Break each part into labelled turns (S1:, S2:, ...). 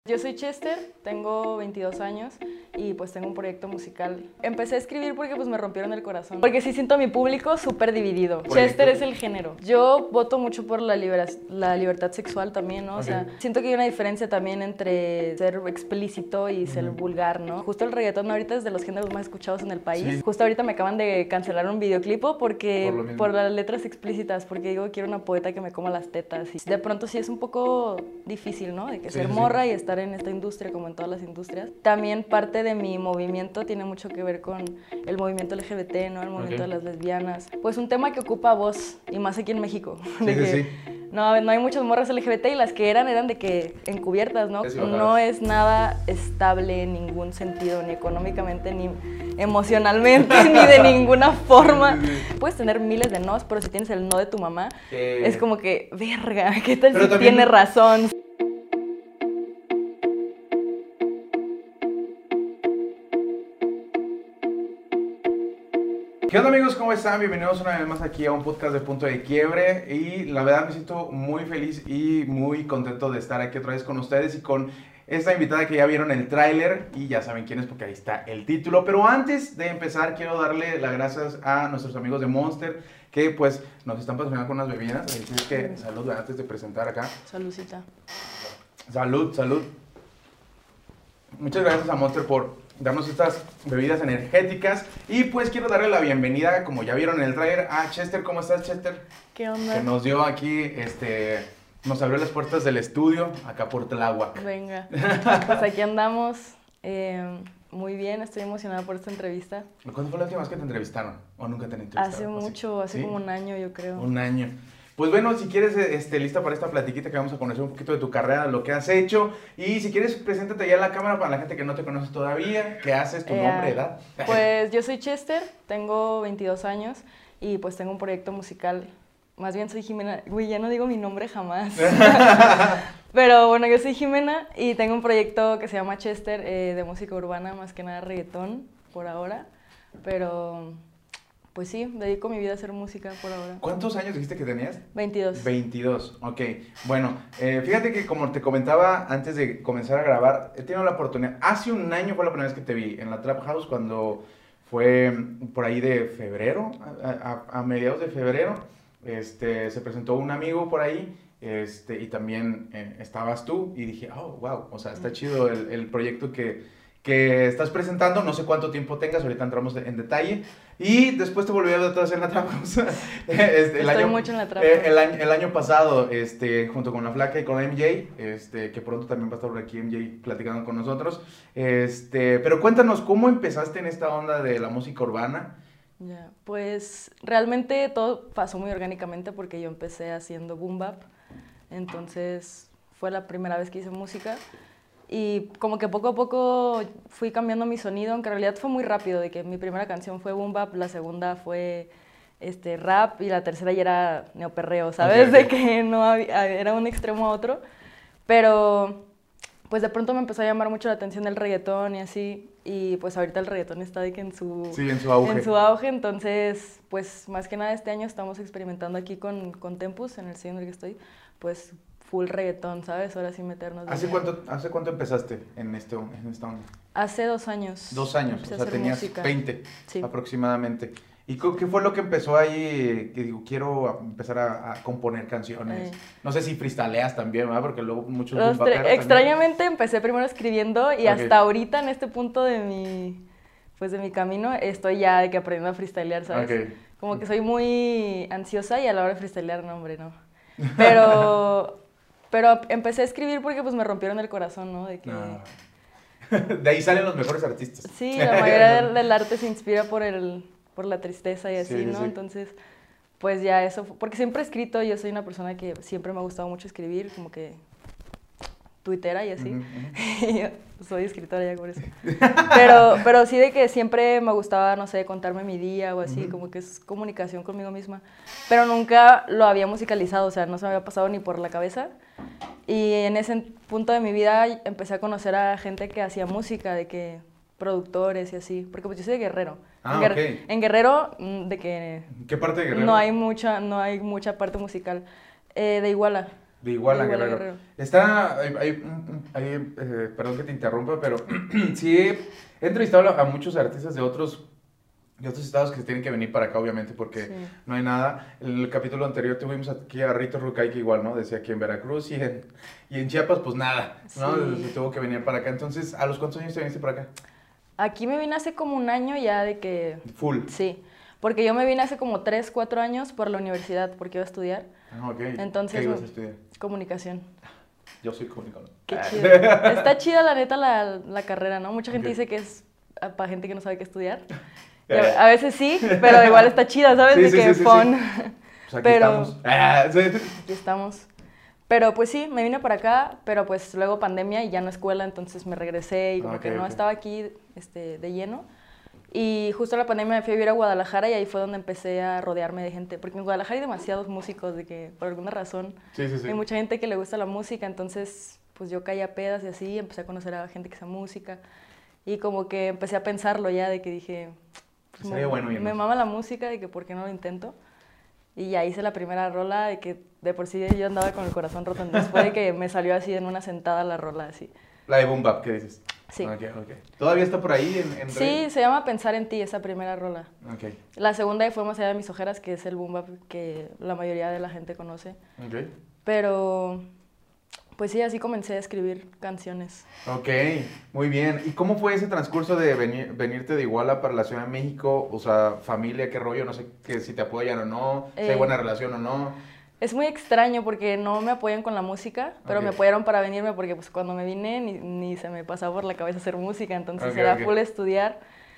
S1: Yo soy Chester, tengo 22 años y pues tengo un proyecto musical. Empecé a escribir porque pues me rompieron el corazón. Porque sí siento a mi público súper dividido. Chester es el género. Yo voto mucho por la libertad sexual también, ¿no? O sea, siento que hay una diferencia también entre ser explícito y ser vulgar, ¿no? Justo el reggaetón ahorita es de los géneros más escuchados en el país. Sí. Justo ahorita me acaban de cancelar un videoclip por las letras explícitas, porque digo, quiero una poeta que me coma las tetas. Y de pronto sí es un poco difícil, ¿no? De que ser morra y estar en esta industria como en todas las industrias. También parte de mi movimiento tiene mucho que ver con el movimiento LGBT, ¿no? El movimiento de las lesbianas. Pues un tema que ocupa voz, y más aquí en México. No hay muchas morras LGBT y las que eran de que encubiertas, ¿no? No es nada estable en ningún sentido, ni económicamente, ni emocionalmente, ni de ninguna forma. Puedes tener miles de nos, pero si tienes el no de tu mamá, es como que, verga, ¿qué tal si tiene razón?
S2: ¿Qué onda, amigos? ¿Cómo están? Bienvenidos una vez más aquí a un podcast de Punto de Quiebre. Y la verdad me siento muy feliz y muy contento de estar aquí otra vez con ustedes y con esta invitada que ya vieron el tráiler y ya saben quién es porque ahí está el título. Pero antes de empezar quiero darle las gracias a nuestros amigos de Monster que pues nos están patrocinando con unas bebidas. Así es que salud antes de presentar acá.
S1: Saludcita.
S2: Salud, salud. Muchas gracias a Monster por darnos estas bebidas energéticas. Y pues quiero darle la bienvenida, como ya vieron en el trailer, a Chester. ¿Cómo estás, Chester?
S1: ¿Qué onda?
S2: Que nos dio aquí, nos abrió las puertas del estudio, acá por Tláhuac.
S1: Venga, pues aquí andamos. Muy bien, estoy emocionada por esta entrevista.
S2: ¿Cuándo fue la última vez que te entrevistaron? ¿O nunca te han entrevistado?
S1: Hace mucho, hace como un año, yo creo.
S2: Un año. Pues bueno, si quieres, lista para esta platiquita que vamos a conocer un poquito de tu carrera, lo que has hecho. Y si quieres, preséntate ya en la cámara para la gente que no te conoce todavía. ¿Qué haces? ¿Tu nombre, edad?
S1: Pues yo soy Chester, tengo 22 años y pues tengo un proyecto musical. Más bien soy Jimena. Güey, ya no digo mi nombre jamás. Pero bueno, yo soy Jimena y tengo un proyecto que se llama Chester, de música urbana, más que nada reggaetón por ahora. Pero pues sí, dedico mi vida a hacer música por ahora.
S2: ¿Cuántos años dijiste que tenías?
S1: 22.
S2: 22, ok. Bueno, fíjate que como te comentaba antes de comenzar a grabar, he tenido la oportunidad, hace un año fue la primera vez que te vi en la Trap House cuando fue por ahí de febrero, a mediados de febrero, se presentó un amigo por ahí, y también estabas tú y dije, oh, wow, o sea, está chido el proyecto que estás presentando, no sé cuánto tiempo tengas, ahorita entramos en detalle, y después te volví a ver en la Trap House.
S1: Estoy mucho en la Trap House.
S2: El año pasado, junto con La Flaca y con MJ, que pronto también va a estar por aquí MJ platicando con nosotros, pero cuéntanos, ¿cómo empezaste en esta onda de la música urbana?
S1: Ya, pues realmente todo pasó muy orgánicamente porque yo empecé haciendo boom bap, entonces fue la primera vez que hice música. Y como que poco a poco fui cambiando mi sonido, aunque en realidad fue muy rápido, de que mi primera canción fue boom bap, la segunda fue rap y la tercera ya era neoperreo, ¿sabes? Okay. De que no había, era un extremo a otro. Pero pues de pronto me empezó a llamar mucho la atención el reggaetón y así, y pues ahorita el reggaetón está de que en su
S2: auge.
S1: En su auge, entonces pues más que nada este año estamos experimentando aquí con Tempus, en el sello en el que estoy, pues full reggaetón, ¿sabes? Ahora sí meternos.
S2: ¿Hace cuánto empezaste en esta onda?
S1: Hace 2 años.
S2: 2 años, o sea, tenías música. 20
S1: sí.
S2: Aproximadamente. ¿Y qué fue lo que empezó ahí? Que digo, quiero empezar a componer canciones. No sé si freestyleas también, ¿verdad? Porque luego muchos...
S1: Extrañamente empecé primero escribiendo y hasta ahorita en este punto de mi camino estoy ya de que aprendiendo a freestylear, ¿sabes? Como que soy muy ansiosa y a la hora de freestylear, no, hombre, no. Pero empecé a escribir porque pues me rompieron el corazón, ¿no? De que...
S2: De ahí salen los mejores artistas.
S1: Sí, la mayoría del arte se inspira por la tristeza y así, ¿no? Sí. Entonces, pues ya eso, porque siempre he escrito, yo soy una persona que siempre me ha gustado mucho escribir, como que tuitera y así. Y yo soy escritora ya por eso. Pero sí de que siempre me gustaba, no sé, contarme mi día o así, como que es comunicación conmigo misma. Pero nunca lo había musicalizado, o sea, no se me había pasado ni por la cabeza. Y en ese punto de mi vida empecé a conocer a gente que hacía música, de que productores y así, porque pues yo soy de Guerrero. En Guerrero, de que...
S2: ¿Qué parte de Guerrero?
S1: No hay mucha parte musical. De Iguala.
S2: De Iguala,
S1: De Iguala,
S2: Guerrero.
S1: Guerrero.
S2: Está, perdón que te interrumpa, pero sí he entrevistado a muchos artistas de otros estados que tienen que venir para acá, obviamente, porque
S1: Sí.
S2: no hay nada. El capítulo anterior tuvimos aquí a Rito Rucay, que igual, ¿no? Decía que en Veracruz y en Chiapas, pues nada, ¿no?
S1: Sí.
S2: Se tuvo que venir para acá. Entonces, ¿a los cuántos años te viniste para acá?
S1: Aquí me vine hace como un año ya de que...
S2: Full.
S1: Sí, porque yo me vine hace como 3, 4 años por la universidad, porque iba a estudiar
S2: Ah, ok.
S1: Entonces,
S2: ¿Qué ibas a estudiar?
S1: comunicación.
S2: Yo soy comunicador.
S1: Qué chido. Está chida la neta la carrera, ¿no? Mucha gente
S2: Ok.
S1: dice que es para gente que no sabe qué estudiar. Y a veces sí, pero igual está chida, ¿sabes?
S2: Sí,
S1: De
S2: sí,
S1: que
S2: sí, sí,
S1: fun.
S2: Pues aquí
S1: Pero-
S2: estamos. Ah, sí.
S1: Aquí estamos. Pero pues sí, me vine para acá, pero pues luego pandemia y ya no escuela, entonces me regresé y como
S2: Ok,
S1: que no
S2: ok.
S1: estaba aquí de lleno. Y justo en la pandemia me fui a vivir a Guadalajara y ahí fue donde empecé a rodearme de gente, porque en Guadalajara hay demasiados músicos de que por alguna razón
S2: Sí, sí, sí.
S1: hay mucha gente que le gusta la música, entonces pues yo caía a pedas y así, empecé a conocer a gente que hace música y como que empecé a pensarlo ya de que dije, pues,
S2: Estaría bueno irnos.
S1: me mama la música, de que por qué no lo intento. Y ya hice la primera rola de que de por sí yo andaba con el corazón roto, después de que me salió así en una sentada la rola así.
S2: La de Boom Bap, ¿qué dices?
S1: Sí.
S2: Ok, ok. ¿Todavía está por ahí en
S1: Sí,
S2: redes?
S1: se llama Pensar en ti, esa primera rola.
S2: Ok,
S1: La segunda fue Más allá de mis ojeras, que es el boom bap que la mayoría de la gente conoce.
S2: ok.
S1: Pero, pues sí, así comencé a escribir canciones.
S2: Ok, muy bien. ¿Y cómo fue ese transcurso de venirte de Iguala para la Ciudad de México? O sea, familia, qué rollo, no sé que si te apoyan o no, si hay buena relación o no.
S1: Es muy extraño porque no me apoyan con la música, pero
S2: Ok.
S1: me apoyaron para venirme porque pues cuando me vine ni se me pasaba por la cabeza hacer música, entonces
S2: Ok,
S1: era
S2: ok.
S1: full estudiar.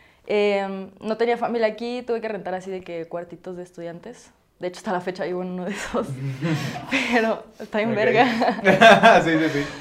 S1: No tenía familia aquí, tuve que rentar así de que cuartitos de estudiantes. De hecho, hasta la fecha vivo en uno de esos. Pero está en
S2: Ok.
S1: verga.
S2: Sí, sí, sí.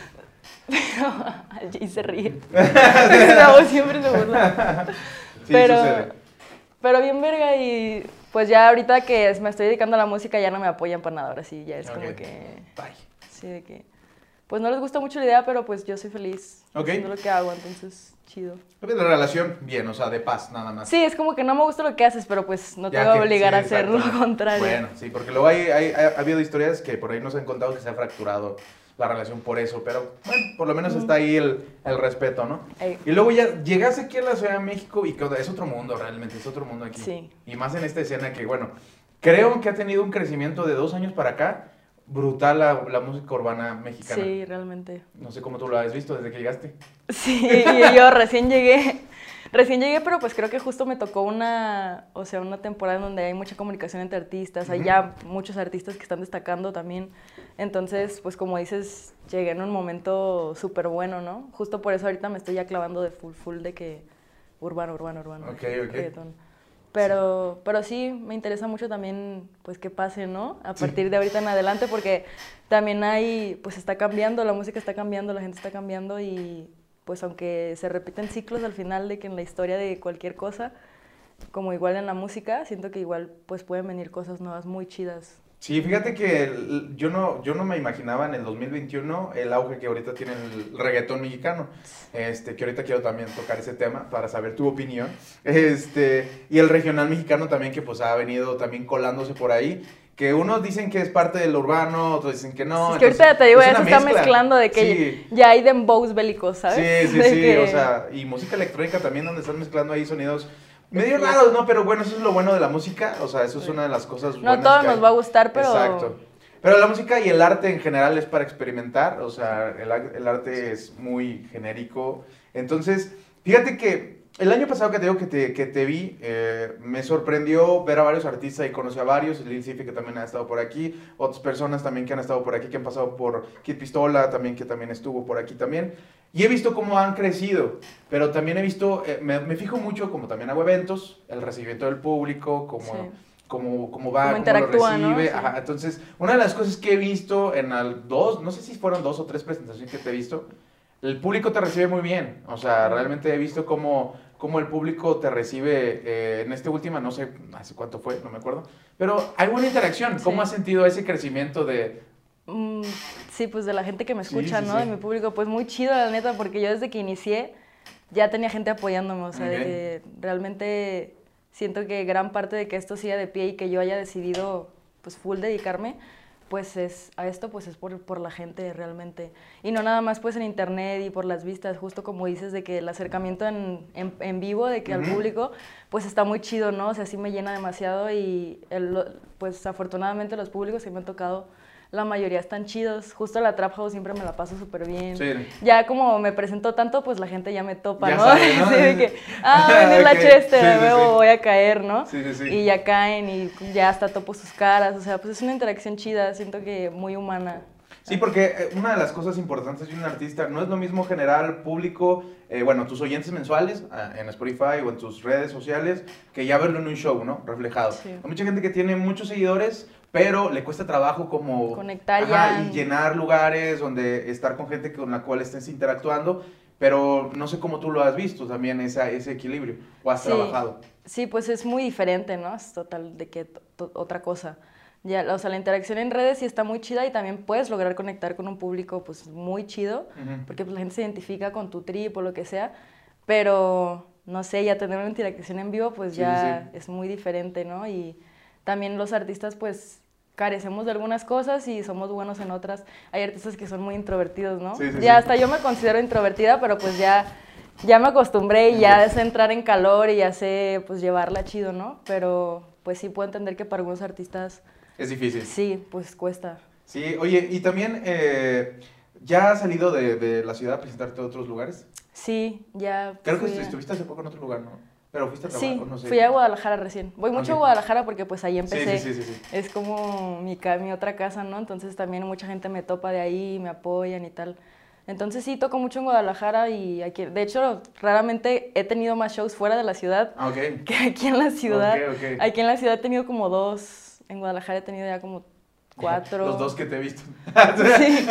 S1: Pero y se ríe. La voz siempre se burla.
S2: Sí,
S1: pero,
S2: sucede.
S1: pero bien verga y pues ya ahorita que me estoy dedicando a la música ya no me apoyan para nada. Ahora sí, ya es como
S2: Ok.
S1: que...
S2: Bye.
S1: Sí, de que... Pues no les gusta mucho la idea, pero pues yo soy feliz
S2: Ok.
S1: haciendo lo que hago, entonces chido.
S2: La relación, bien, o sea, de paz, nada más.
S1: Sí, es como que no me gusta lo que haces, pero pues no te
S2: Ya
S1: voy a
S2: que-
S1: obligar
S2: sí,
S1: a hacer lo
S2: exactamente.
S1: contrario.
S2: Bueno, sí, porque luego ha habido historias que por ahí nos han contado que se ha fracturado la relación por eso, pero bueno, por lo menos está ahí el respeto, ¿no?
S1: Ey.
S2: Y luego ya llegaste aquí a la Ciudad de México y que es otro mundo realmente, es otro mundo aquí.
S1: Sí.
S2: Y más en esta escena que, bueno, creo que ha tenido un crecimiento de 2 años para acá, brutal la música urbana mexicana.
S1: Sí, realmente.
S2: No sé cómo tú lo has visto desde que llegaste.
S1: Sí, y yo recién llegué. Recién llegué, pero pues creo que justo me tocó una temporada en donde hay mucha comunicación entre artistas, hay ya muchos artistas que están destacando también. Entonces, pues como dices, llegué en un momento súper bueno, ¿no? Justo por eso ahorita me estoy ya clavando de full de que urbano,
S2: Ok, ok.
S1: reggaetón. Pero sí, me interesa mucho también, pues, qué pase, ¿no? A partir de ahorita en adelante, porque también pues, está cambiando, la música está cambiando, la gente está cambiando y, pues, aunque se repiten ciclos al final de que en la historia de cualquier cosa, como igual en la música, siento que igual, pues, pueden venir cosas nuevas muy chidas.
S2: Sí, fíjate que yo no me imaginaba en el 2021 el auge que ahorita tiene el reggaetón mexicano, que ahorita quiero también tocar ese tema para saber tu opinión, y el regional mexicano también que pues ha venido también colándose por ahí, que unos dicen que es parte del urbano, otros dicen que no.
S1: Es que ahorita
S2: entonces,
S1: te digo,
S2: es
S1: ya
S2: una
S1: se está
S2: mezcla.
S1: mezclando de que
S2: Sí.
S1: ya hay dembows bélicos, ¿sabes?
S2: Sí,
S1: De
S2: sí,
S1: que-
S2: o sea, y música electrónica también donde están mezclando ahí sonidos medio
S1: Sí.
S2: raros, ¿no? Pero bueno, eso es lo bueno de la música, o sea, eso es una de las cosas
S1: No
S2: buenas
S1: todo
S2: que
S1: nos
S2: hay.
S1: va a gustar, pero...
S2: Exacto. Pero la música y el arte en general es para experimentar, o sea, el arte es muy genérico. Entonces, fíjate que el año pasado que te digo que te vi, me sorprendió ver a varios artistas y conocí a varios, Lil Cifi que también ha estado por aquí, otras personas también que han estado por aquí, que han pasado por Kid Pistola, también que también estuvo por aquí también. Y he visto cómo han crecido, pero también he visto, me fijo mucho, como también hago eventos, el recibimiento del público, como...
S1: Sí.
S2: Cómo va,
S1: Cómo
S2: cómo lo
S1: interactúa, ¿no?
S2: recibe.
S1: Sí.
S2: Ajá, entonces, una de las cosas que he visto en no sé si fueron 2 o 3 presentaciones que te he visto, el público te recibe muy bien. O sea, realmente he visto cómo el público te recibe en esta última, no sé hace cuánto fue, no me acuerdo, pero hay buena interacción. ¿Cómo
S1: Sí.
S2: has sentido ese crecimiento de...
S1: Mm, sí, pues de la gente que me
S2: Sí,
S1: escucha,
S2: sí,
S1: ¿no?
S2: sí.
S1: De mi público, pues muy chido, la neta, porque yo desde que inicié ya tenía gente apoyándome, o sea, de
S2: Ok.
S1: que realmente siento que gran parte de que esto siga de pie y que yo haya decidido, pues, full dedicarme, pues a esto pues es por la gente realmente. Y no nada más pues en internet y por las vistas, justo como dices, de que el acercamiento en vivo, de que al público, pues está muy chido, ¿no? O sea, sí me llena demasiado y pues afortunadamente los públicos que me han tocado, la mayoría están chidos. Justo la Trap House siempre me la paso súper bien. Sí. Ya como me presento tanto, pues la gente ya me topa, ya ¿no? Sabe, ¿no? Sí, de que, venir la Chester, luego voy a caer, ¿no? Sí. Y ya caen y ya hasta topo sus caras. O sea, pues es una interacción chida, siento que muy humana.
S2: Sí, porque una de las cosas importantes de un artista no es lo mismo generar público, bueno, tus oyentes mensuales en Spotify o en tus redes sociales, que ya verlo en un show, ¿no? Reflejado. Sí. Hay mucha gente que tiene muchos seguidores, pero le cuesta trabajo como
S1: conectar ya
S2: y llenar lugares donde estar con gente con la cual estés interactuando, pero no sé cómo tú lo has visto también ese equilibrio o has trabajado.
S1: Sí, pues es muy diferente, ¿no? Es total de que otra cosa. Ya, o sea, la interacción en redes sí está muy chida y también puedes lograr conectar con un público pues muy chido, porque pues la gente se identifica con tu trip o lo que sea, pero no sé, ya tener una interacción en vivo pues ya es muy diferente, ¿no? Y también los artistas pues carecemos de algunas cosas y somos buenos en otras. Hay artistas que son muy introvertidos, ¿no? Ya hasta yo me considero introvertida, pero pues ya me acostumbré y ya sé entrar en calor y ya sé pues llevarla chido, ¿no? Pero pues sí puedo entender que para algunos artistas
S2: es difícil.
S1: Sí, pues cuesta.
S2: Sí, oye, y también, ¿ya has salido de la ciudad a presentarte a otros lugares?
S1: Sí, ya.
S2: Creo que estuviste hace poco en otro lugar, ¿no? Pero fuiste a trabajar,
S1: sí,
S2: no sé.
S1: Fui a Guadalajara recién. Voy mucho a Guadalajara porque pues ahí empecé.
S2: Sí.
S1: Es como mi otra casa, ¿no? Entonces también mucha gente me topa de ahí, me apoyan y tal. Entonces sí, toco mucho en Guadalajara y aquí, de hecho, raramente he tenido más shows fuera de la ciudad que aquí en la ciudad.
S2: Okay.
S1: Aquí en la ciudad he tenido como 2. En Guadalajara he tenido ya como 4.
S2: Los 2 que te he visto.
S1: Sí.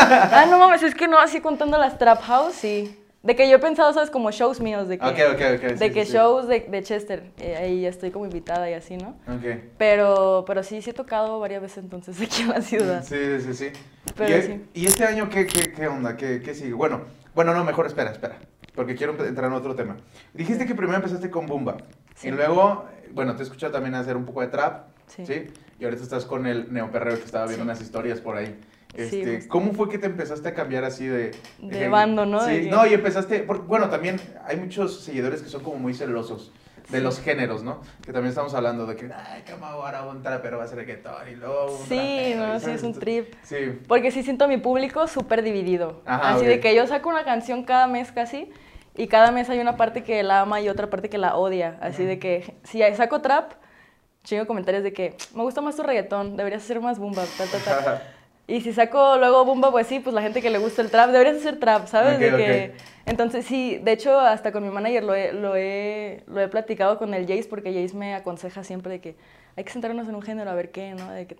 S1: No mames, es que no, así contando las Trap House, sí. De que yo he pensado, ¿sabes? Como shows míos, de que, de que shows de Chester, ahí estoy como invitada y así, ¿no? Pero sí he tocado varias veces entonces aquí en la ciudad.
S2: Sí.
S1: Pero sí.
S2: ¿Y este año qué onda? ¿Qué sigue? Bueno, no, mejor espera, porque quiero entrar en otro tema. Dijiste que primero empezaste con Bumba, y luego, bueno, te he escuchado también hacer un poco de trap, ¿sí? Y ahorita estás con el neoperreo, que estaba viendo unas historias por ahí. ¿Cómo fue que te empezaste a cambiar así de
S1: bando, ¿no?
S2: Sí, no, y empezaste, bueno, también hay muchos seguidores que son como muy celosos de los géneros, ¿no? Que también estamos hablando de que, ¿cómo ahora un trapero va a hacer reggaetón? Y luego un rapero,
S1: sí, es un trip.
S2: Sí.
S1: Porque sí siento a mi público súper dividido.
S2: Ajá,
S1: así de que yo saco una canción cada mes casi, y cada mes hay una parte que la ama y otra parte que la odia. Así de que, si saco trap, chingo comentarios de que, me gusta más tu reggaetón, deberías hacer más Bumba, tal. Y si saco luego Bumba, pues sí, pues la gente que le gusta el trap, deberías hacer trap, ¿sabes? Entonces sí, de hecho hasta con mi manager lo he platicado con el Jace, porque Jace me aconseja siempre de que hay que centrarnos en un género a ver qué, ¿no? De que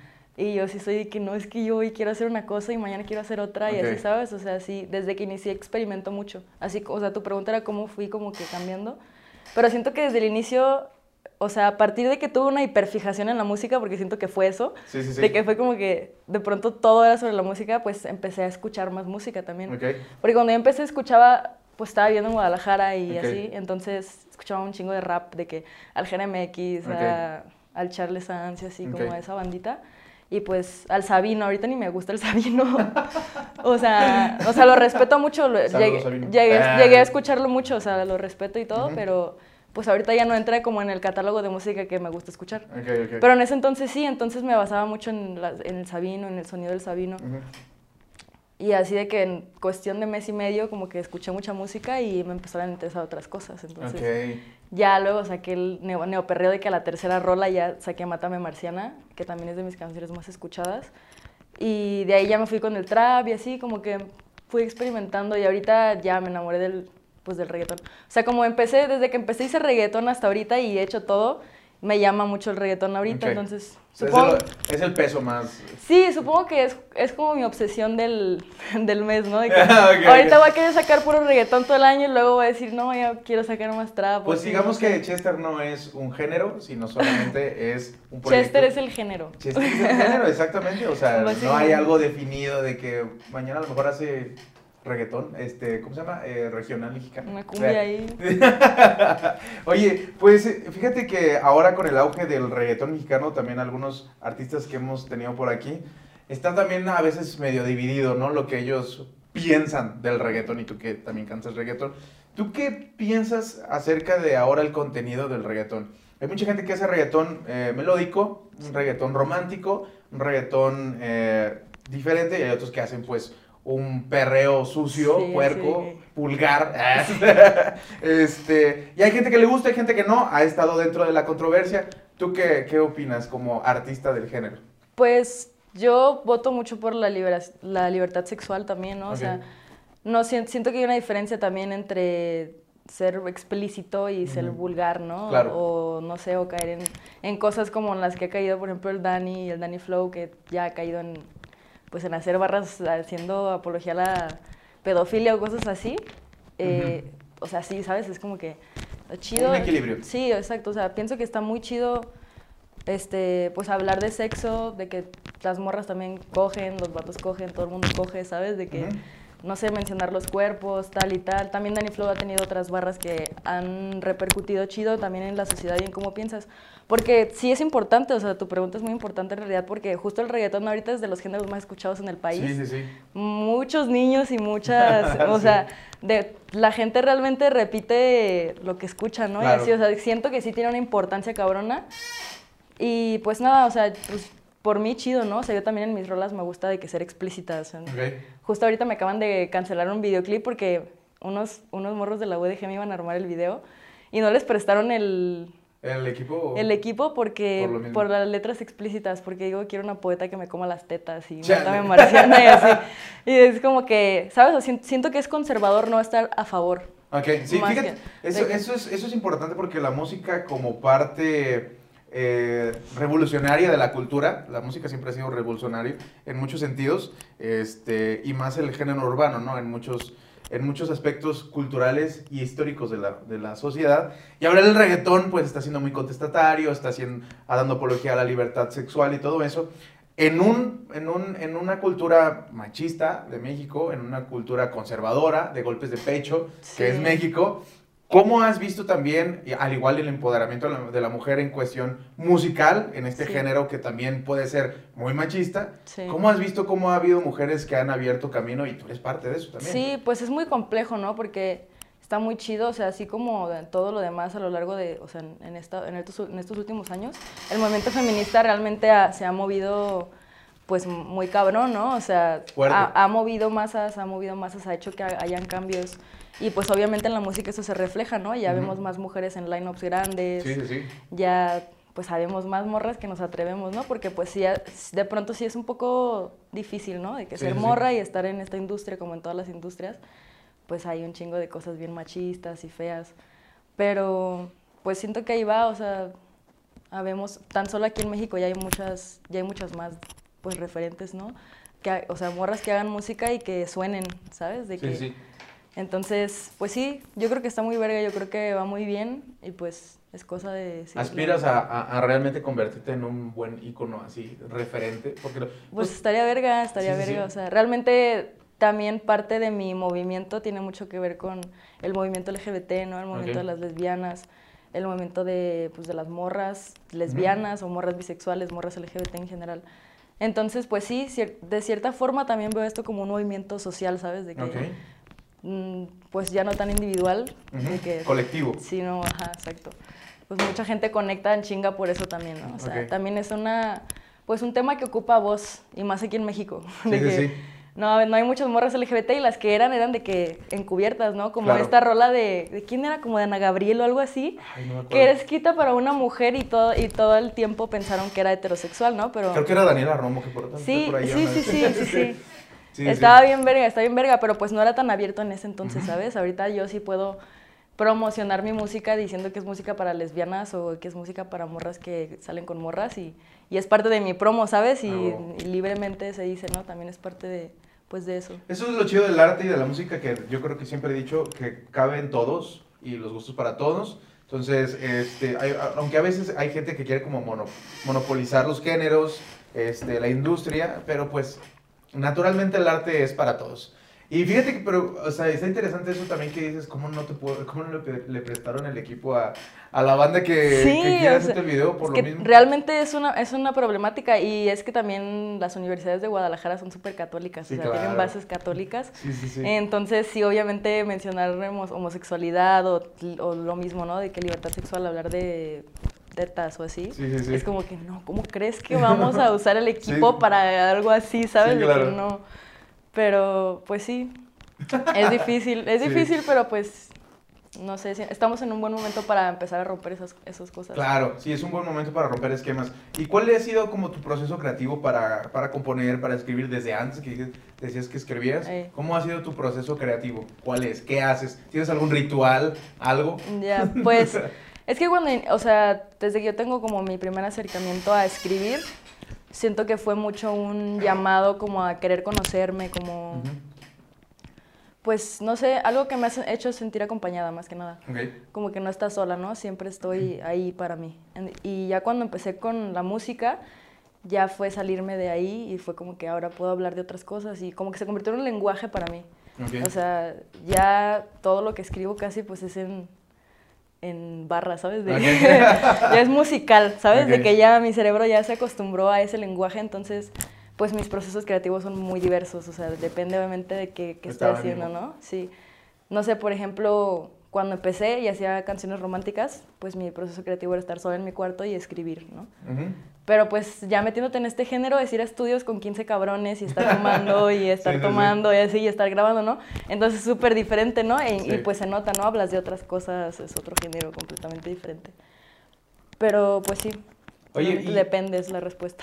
S1: Y yo sí soy de que no, es que yo hoy quiero hacer una cosa y mañana quiero hacer otra y así, ¿sabes? O sea, sí, desde que inicié experimento mucho. Así, o sea, tu pregunta era cómo fui como que cambiando, pero siento que desde el inicio... O sea, a partir de que tuve una hiperfijación en la música, porque siento que fue eso, de que fue como que de pronto todo era sobre la música, pues empecé a escuchar más música también. Porque cuando yo empecé escuchaba, pues estaba viviendo en Guadalajara y así, entonces escuchaba un chingo de rap, de que al GNMX, al Charles Sanz y así, como a esa bandita. Y pues al Sabino, ahorita ni me gusta el Sabino. o sea, lo respeto mucho, llegué a escucharlo mucho, o sea, lo respeto y todo, pero... pues ahorita ya no entra como en el catálogo de música que me gusta escuchar. Pero en ese entonces sí, entonces me basaba mucho en el Sabino, en el sonido del Sabino. Y así de que en cuestión de mes y medio como que escuché mucha música y me empezaron a interesar otras cosas. Entonces ya luego saqué el neoperreo, de que a la tercera rola ya saqué Mátame Marciana, que también es de mis canciones más escuchadas. Y de ahí ya me fui con el trap y así como que fui experimentando y ahorita ya me enamoré del reggaetón. O sea, como desde que empecé hice reggaetón hasta ahorita y he hecho todo, me llama mucho el reggaetón ahorita, entonces...
S2: Supongo, es el peso más...
S1: Sí, supongo que es como mi obsesión del mes, ¿no? De que ahorita voy a querer sacar puro reggaetón todo el año y luego voy a decir, no, ya quiero sacar más trap.
S2: Pues digamos que Chester no es un género, sino solamente es un proyecto.
S1: Chester es el género.
S2: Chester es el género, exactamente. O sea, no hay algo definido de que mañana a lo mejor hace reggaetón, ¿cómo se llama? Regional mexicano.
S1: Una cumbia ahí.
S2: Oye, pues fíjate que ahora con el auge del reggaetón mexicano, también algunos artistas que hemos tenido por aquí, está también a veces medio dividido, ¿no? Lo que ellos piensan del reggaetón y tú que también cantas reggaetón. ¿Tú qué piensas acerca de ahora el contenido del reggaetón? Hay mucha gente que hace reggaetón melódico, un reggaetón romántico, un reggaetón diferente y hay otros que hacen pues un perreo sucio,
S1: Sí,
S2: puerco,
S1: sí.
S2: vulgar. Y hay gente que le gusta, hay gente que no, ha estado dentro de la controversia. ¿Tú qué opinas como artista del género?
S1: Pues yo voto mucho por la libertad sexual también, ¿no? O sea, no siento que hay una diferencia también entre ser explícito y ser vulgar, ¿no?
S2: Claro.
S1: O no sé, o caer en cosas como en las que ha caído, por ejemplo, el Danny Flow, que ya ha caído en hacer barras haciendo apología a la pedofilia o cosas así. O sea, sí, ¿sabes? Es como que chido.
S2: Un equilibrio.
S1: Sí, exacto. O sea, pienso que está muy chido pues hablar de sexo, de que las morras también cogen, los vatos cogen, todo el mundo coge, ¿sabes? De que, no sé, mencionar los cuerpos, tal y tal. También Danny Flow ha tenido otras barras que han repercutido chido también en la sociedad y en cómo piensas. Porque sí es importante, o sea, tu pregunta es muy importante en realidad, porque justo el reggaetón ahorita es de los géneros más escuchados en el país.
S2: Sí, sí, sí.
S1: Muchos niños y muchas, o sea, la gente realmente repite lo que escucha, ¿no?
S2: Claro.
S1: Y así, o sea, siento que sí tiene una importancia cabrona. Y pues nada, o sea, pues por mí chido, ¿no? O sea, yo también en mis rolas me gusta de que ser explícita. O sea, justo ahorita me acaban de cancelar un videoclip porque unos morros de la UDG me iban a armar el video y no les prestaron el
S2: equipo.
S1: El equipo porque por las letras explícitas, porque digo, quiero una poeta que me coma las tetas y mátame marciana y así. Y es como que, ¿sabes? O sea, siento que es conservador no estar a favor.
S2: Ok, sí, fíjate, eso es importante porque la música como parte revolucionaria de la cultura, la música siempre ha sido revolucionaria en muchos sentidos, y más el género urbano, ¿no? En muchos aspectos culturales y históricos de la sociedad. Y ahora el reggaetón pues está siendo muy contestatario, dando apología a la libertad sexual y todo eso. En una cultura machista de México, en una cultura conservadora, de golpes de pecho, que es México, ¿cómo has visto también, al igual el empoderamiento de la mujer en cuestión musical, en este género que también puede ser muy machista? ¿Cómo has visto cómo ha habido mujeres que han abierto camino y tú eres parte de eso también?
S1: Sí, pues es muy complejo, ¿no? Porque está muy chido, o sea, así como todo lo demás a lo largo de, o sea, en estos últimos años, el movimiento feminista realmente se ha movido pues muy cabrón, ¿no? O sea, ha movido masas, ha hecho que hayan cambios. Y pues obviamente en la música eso se refleja, ¿no? Ya vemos más mujeres en line-ups grandes.
S2: Sí.
S1: Ya pues sabemos más morras que nos atrevemos, ¿no? Porque pues sí, de pronto sí es un poco difícil, ¿no? De que ser morra y estar en esta industria como en todas las industrias, pues hay un chingo de cosas bien machistas y feas. Pero pues siento que ahí va, o sea, tan solo aquí en México ya hay muchas más pues referentes, ¿no? O sea, morras que hagan música y que suenen, ¿sabes?
S2: Sí.
S1: Entonces, pues sí, yo creo que está muy verga, yo creo que va muy bien y pues es cosa de...
S2: ¿Aspiras a realmente convertirte en un buen ícono así, referente? Porque,
S1: pues estaría verga, o sea, realmente también parte de mi movimiento tiene mucho que ver con el movimiento LGBT, ¿no? El movimiento de las lesbianas, el movimiento de las morras lesbianas o morras bisexuales, morras LGBT en general. Entonces, pues sí, de cierta forma también veo esto como un movimiento social, ¿sabes? De que... pues ya no tan individual. De que,
S2: colectivo.
S1: Sí, no, ajá, exacto. Pues mucha gente conecta en chinga por eso también, ¿no? O sea, también es un tema que ocupa voz, y más aquí en México.
S2: Sí.
S1: No hay muchas morras LGBT y las que eran de que encubiertas, ¿no? Como esta rola de ¿quién era? Como de Ana Gabriel o algo así.
S2: Ay, no me acuerdo.
S1: Que era escrita para una mujer y todo el tiempo pensaron que era heterosexual, ¿no? Pero
S2: creo que era Daniela Romo, que por ahí
S1: sí. Estaba bien verga, pero pues no era tan abierto en ese entonces, ¿sabes? Ahorita yo sí puedo promocionar mi música diciendo que es música para lesbianas o que es música para morras que salen con morras y es parte de mi promo, ¿sabes? Y libremente se dice, ¿no? También es parte de eso.
S2: Eso es lo chido del arte y de la música, que yo creo que siempre he dicho que cabe en todos y los gustos para todos. Entonces, aunque a veces hay gente que quiere como monopolizar los géneros, la industria, pero pues naturalmente el arte es para todos. Y fíjate que, pero, o sea, está interesante eso también que dices, ¿cómo no le prestaron el equipo a la banda que quiere hacerte el video por lo mismo?
S1: Realmente es una problemática y es que también las universidades de Guadalajara son súper católicas,
S2: Sí,
S1: o sea,
S2: claro.
S1: tienen bases católicas.
S2: Sí, sí, sí.
S1: Entonces, sí, obviamente mencionar homosexualidad o lo mismo, ¿no? De que libertad sexual, hablar de tetas o así,
S2: Sí, sí, sí.
S1: es como que no, ¿cómo crees que vamos a usar el equipo
S2: Sí.
S1: para algo así, sabes?
S2: Sí,
S1: De
S2: claro.
S1: que no. Pero, pues sí, es difícil,
S2: Sí.
S1: pero pues, no sé, estamos en un buen momento para empezar a romper esas cosas.
S2: Claro, sí, es un buen momento para romper esquemas. ¿Y cuál ha sido como tu proceso creativo para componer, para escribir desde antes que decías que escribías? ¿Cómo ha sido tu proceso creativo? ¿Cuál es? ¿Qué haces? ¿Tienes algún ritual? ¿Algo?
S1: Ya, pues, es que o sea, desde que yo tengo como mi primer acercamiento a escribir, siento que fue mucho un llamado como a querer conocerme, como... Pues, no sé, algo que me ha hecho sentir acompañada, más que nada.
S2: Okay.
S1: Como que no estás sola, ¿no? Siempre estoy ahí para mí. Y ya cuando empecé con la música, ya fue salirme de ahí y fue como que ahora puedo hablar de otras cosas y como que se convirtió en un lenguaje para mí.
S2: Okay.
S1: O sea, ya todo lo que escribo casi pues es en barras, ¿sabes?
S2: Okay.
S1: Ya es musical, ¿sabes?
S2: Okay.
S1: De que ya mi cerebro ya se acostumbró a ese lenguaje, entonces pues mis procesos creativos son muy diversos, o sea, depende obviamente de qué estoy haciendo, ¿no? Sí. No sé, por ejemplo, cuando empecé y hacía canciones románticas, pues mi proceso creativo era estar sola en mi cuarto y escribir, ¿no? Pero pues ya metiéndote en este género, es ir a estudios con 15 cabrones y estar tomando y estar tomando y así y estar grabando, ¿no? Entonces es súper diferente, ¿no? Y pues se nota, ¿no? Hablas de otras cosas, es otro género completamente diferente. Pero pues sí. Oye, depende, es la respuesta.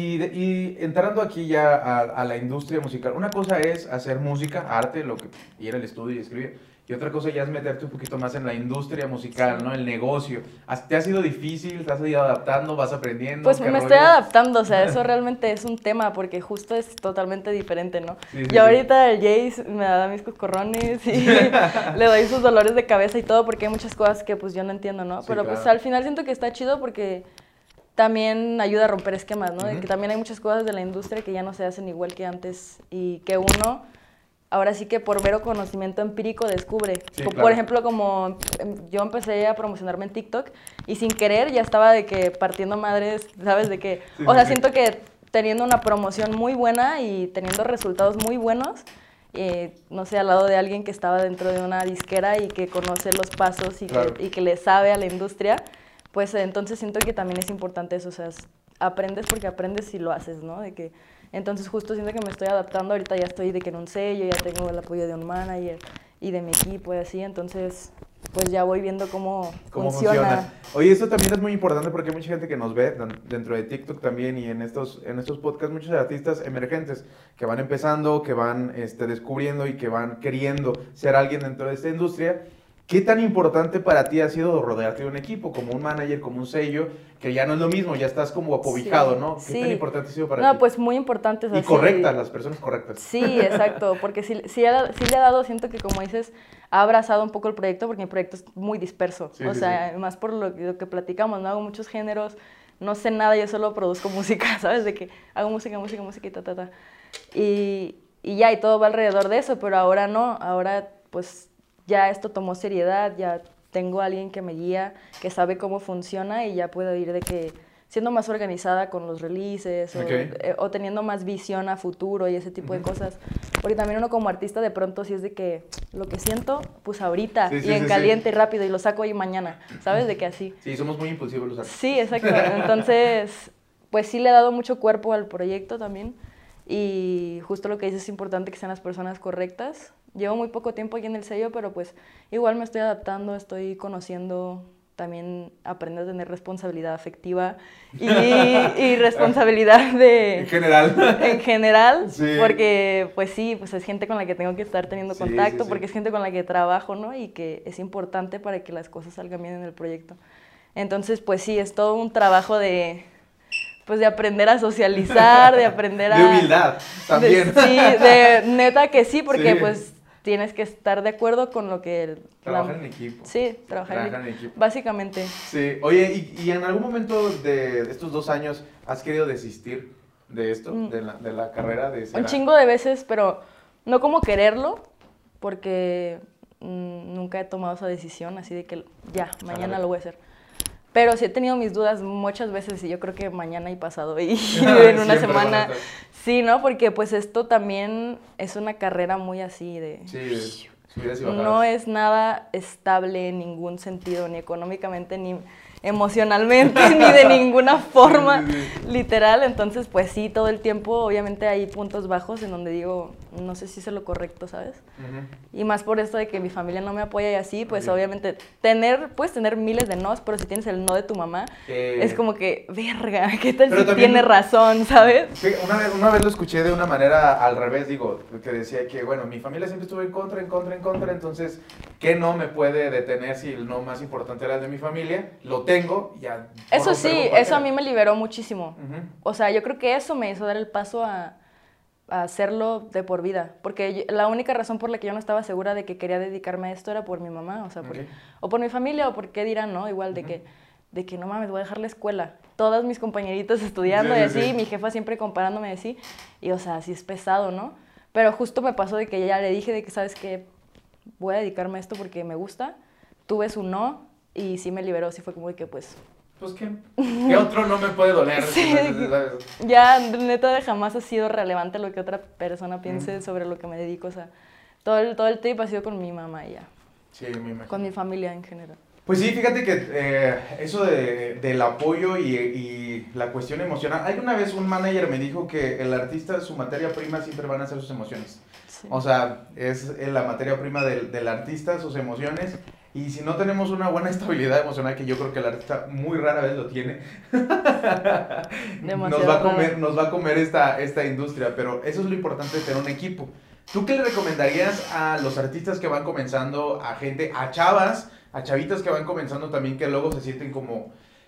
S2: Y entrando aquí ya a la industria musical, una cosa es hacer música, arte, ir al estudio y escribir, y otra cosa ya es meterte un poquito más en la industria musical, sí, ¿no? El negocio. ¿Te ha sido difícil? ¿Te has ido adaptando? ¿Vas aprendiendo?
S1: Pues me estoy adaptando, o sea, eso realmente es un tema, porque justo es totalmente diferente, ¿no? Sí, y ahorita el Jace me da mis coscorrones y le doy sus dolores de cabeza y todo, porque hay muchas cosas que pues yo no entiendo, ¿no? Sí, pero claro, pues al final siento que está chido porque también ayuda a romper esquemas, ¿no? De que también hay muchas cosas de la industria que ya no se hacen igual que antes y que uno, ahora sí que por mero conocimiento empírico descubre. Sí, claro. Por ejemplo, como yo empecé a promocionarme en TikTok y sin querer ya estaba de que partiendo madres, ¿sabes? De que, sí, o sea, siento que teniendo una promoción muy buena y teniendo resultados muy buenos, no sé, al lado de alguien que estaba dentro de una disquera y que conoce los pasos y, claro, que le sabe a la industria, pues entonces siento que también es importante eso, o sea, aprendes porque aprendes si lo haces, ¿no? De que, entonces justo siento que me estoy adaptando, ahorita ya estoy de que en un sello, ya tengo el apoyo de un manager y de mi equipo y así, entonces pues ya voy viendo cómo funciona.
S2: Oye, esto también es muy importante porque hay mucha gente que nos ve dentro de TikTok también y en estos podcasts, muchos artistas emergentes que van empezando, que van descubriendo y que van queriendo ser alguien dentro de esta industria. ¿Qué tan importante para ti ha sido rodearte de un equipo, como un manager, como un sello, que ya no es lo mismo, ya estás como acobijado, sí, ¿no? ¿Qué tan importante ha sido para ti?
S1: No, pues muy importante. O sea,
S2: y correctas, las personas correctas.
S1: Sí, exacto, porque sí le ha dado, siento que como dices, ha abrazado un poco el proyecto, porque mi proyecto es muy disperso, sí, o sea, más por lo que platicamos, ¿no? Hago muchos géneros, no sé nada, yo solo produzco música, ¿sabes? De que hago música y ta. Y ya, y todo va alrededor de eso, pero ahora no, ahora pues ya esto tomó seriedad, ya tengo a alguien que me guía, que sabe cómo funciona y ya puedo ir de que siendo más organizada con los releases o teniendo más visión a futuro y ese tipo de cosas. Porque también uno como artista de pronto sí es de que lo que siento, pues ahorita en caliente y rápido y lo saco hoy mañana, ¿sabes? De que así.
S2: Sí, somos muy impulsivos los artistas.
S1: Sí, exacto. Entonces, pues sí le he dado mucho cuerpo al proyecto también y justo lo que dices es importante que sean las personas correctas. Llevo muy poco tiempo aquí en el sello, pero pues igual me estoy adaptando, estoy conociendo, también aprendo a tener responsabilidad afectiva y responsabilidad de...
S2: En general,
S1: sí, porque pues sí, pues es gente con la que tengo que estar teniendo contacto, porque es gente con la que trabajo, ¿no? Y que es importante para que las cosas salgan bien en el proyecto. Entonces, pues sí, es todo un trabajo de... Pues de aprender a socializar, de aprender a...
S2: De humildad, también.
S1: Sí, de neta que sí, porque pues tienes que estar de acuerdo con lo que...
S2: Trabajar en equipo.
S1: Sí, trabajar en equipo. Básicamente.
S2: Sí, oye, ¿y en algún momento de estos 2 años has querido desistir de esto, de la carrera? De
S1: un chingo de veces, pero no como quererlo, porque nunca he tomado esa decisión, así de que ya, mañana lo voy a hacer. Pero sí he tenido mis dudas muchas veces y yo creo que mañana y pasado y en una semana. Sí, ¿no? Porque pues esto también es una carrera muy así de...
S2: Sí, subidas y bajadas.
S1: No es nada estable en ningún sentido, ni económicamente, ni emocionalmente, ni de ninguna forma, literal. Entonces, pues sí, todo el tiempo, obviamente hay puntos bajos en donde digo, no sé si es lo correcto, ¿sabes? Y más por esto de que mi familia no me apoya y así, pues obviamente puedes tener miles de nos, pero si tienes el no de tu mamá, es como que, verga, ¿qué tal si también, tiene razón, ¿sabes?
S2: Sí, una vez lo escuché de una manera al revés, digo, que decía que, bueno, mi familia siempre estuvo en contra, entonces, ¿qué no me puede detener si el no más importante era el de mi familia? Lo tengo, ya.
S1: Eso sí, eso a mí me liberó muchísimo. O sea, yo creo que eso me hizo dar el paso a hacerlo de por vida, porque la única razón por la que yo no estaba segura de que quería dedicarme a esto era por mi mamá, o sea, o por mi familia, o por qué dirán, ¿no? Igual de que no mames, voy a dejar la escuela, todas mis compañeritas estudiando y así, mi jefa siempre comparándome así, y o sea, sí es pesado, ¿no? Pero justo me pasó de que ya le dije de que, ¿sabes qué? Voy a dedicarme a esto porque me gusta, tuve su no, y sí me liberó, sí fue como de que pues
S2: ¿qué otro no me puede doler?
S1: Sí, ya, neta, jamás ha sido relevante lo que otra persona piense sobre lo que me dedico. O sea, todo el trip ha sido con mi mamá y ya.
S2: Sí, me imagino.
S1: Con mi familia en general.
S2: Pues sí, fíjate que eso del apoyo y la cuestión emocional. Alguna vez un manager me dijo que el artista, su materia prima siempre van a ser sus emociones. Sí. O sea, es la materia prima del artista, sus emociones. Y si no tenemos una buena estabilidad emocional, que yo creo que el artista muy rara vez lo tiene, nos va a comer esta industria. Pero eso es lo importante de tener un equipo. ¿Tú qué le recomendarías a los artistas que van comenzando, a chavas, a chavitas que van comenzando también, que luego se sienten como...